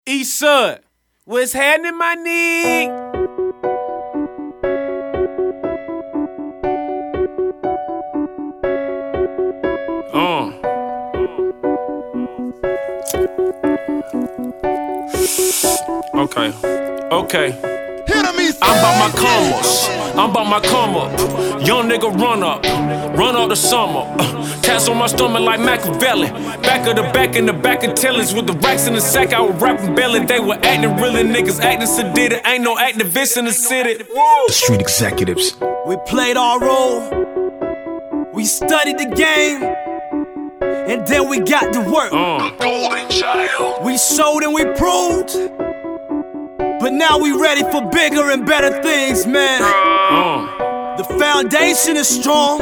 East Sud, what's happening, my nigga? Okay. I'm about my commas, I'm about my come up. Young nigga run up the summer. Cats on my stomach like Machiavelli. Back of the back in the back of tellers with the racks in the sack. I was rapping belly. They were acting really, niggas acting sedated. Ain't no activists in the city. Whoa. The street executives. We played our role. We studied the game. And then we got to work. The golden child. We showed and we proved. But now we ready for bigger and better things, man. The foundation is strong.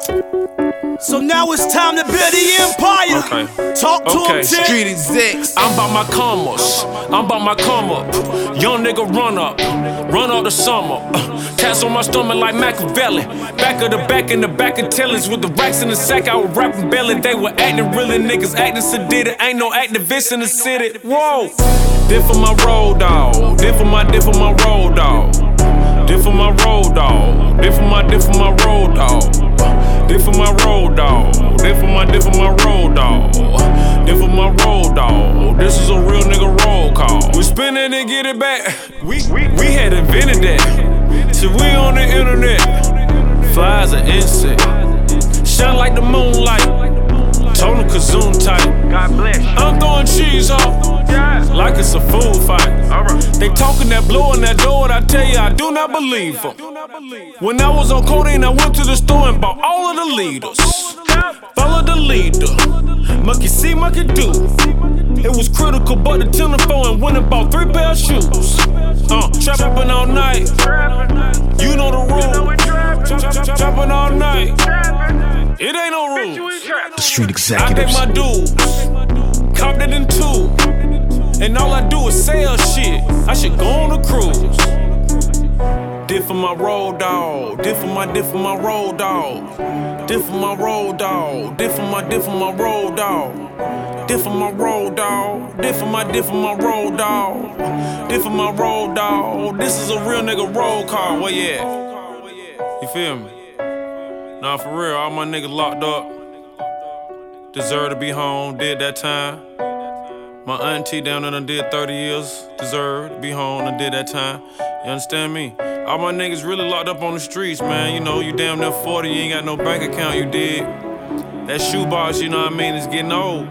So now it's time to build the empire. Talk to them, Street execs. I'm about my commas, I'm about my come up. Young nigga run up the summer. Cats on my stomach like Machiavelli. Back of the back in the back of tellers with the racks in the sack. I was rapping belly. They were acting really, niggas acting sedated. Ain't no activists in the city. Whoa. Did for my road dog. Did for my road dog. Did for my road dog. Did for my road dog. Did for my road dog. Did for my road dog. Did for my road dog. This is a real nigga roll call. We spin it and get it back. We had invented that. So we on the internet. Flies an insect. Shine like the moonlight. Total Kazoon type. God bless. I'm throwing cheese off. Like it's a food fight. They talking that blowing that door, and I tell you, I do not believe them. When I was on codeine, I went to the store and bought all of the leaders. Follow the leader. Monkey see, monkey do. It was critical, but the telephone and went and bought 3 pair of shoes. Trapping all night. You know the rule. Trapping all night. It ain't no rules. The street executives. I take my dues. Copped it in 2. And all I do is sell shit. I should go on a cruise. Did for my road dog. Did for my road dog. Did for my road dog. Did for my road dog. Did for my road dog. Did for my road dog. Did for my road dog. This is a real nigga roll call. Where you at? You feel me? Nah, for real, all my niggas locked up. Deserve to be home, did that time. My auntie down there done did 30 years. Deserve to be home and did that time. You understand me? All my niggas really locked up on the streets, man. You know, you damn near 40, you ain't got no bank account, you dig. That shoebox, you know what I mean, is getting old.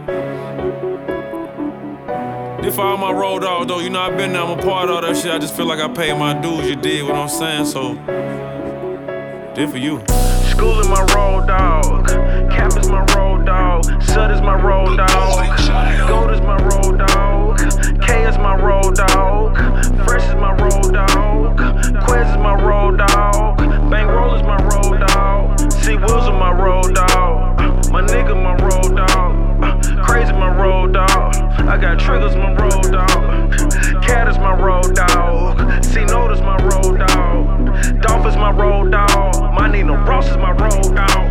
Did for all my road dogs, though, you know, I been there, I'm a part of all that shit. I just feel like I paid my dues, you dig what I'm saying? So, did for you. School is my road dog. Cap is my road dog. Sud is my road dog. Gold is my road dog. K is my road dog. Fresh is my road dog. Quez is my road dog. Bankroll is my road dog. C Wills is my road dog. My nigga my road dog. Crazy my road dog. I got triggers my road dog. Cat is my road dog. C Note is my road dog. Dolph is my road dog. My Nina Ross is my road dog.